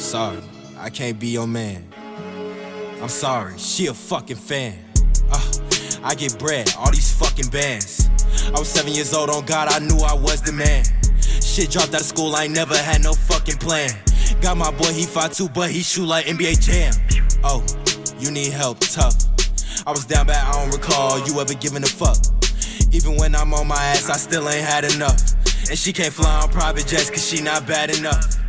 Sorry, I can't be your man. I'm sorry, she a fucking fan. I get bread, all these fucking bands. I was 7 years old, on God, I knew I was the man. Shit dropped out of school, I ain't never had no fucking plan. Got my boy, he 5'2", but he shoot like NBA Jam. Oh, you need help, tough. I was down bad, I don't recall you ever giving a fuck. Even when I'm on my ass, I still ain't had enough. And she can't fly on private jets cause she not bad enough.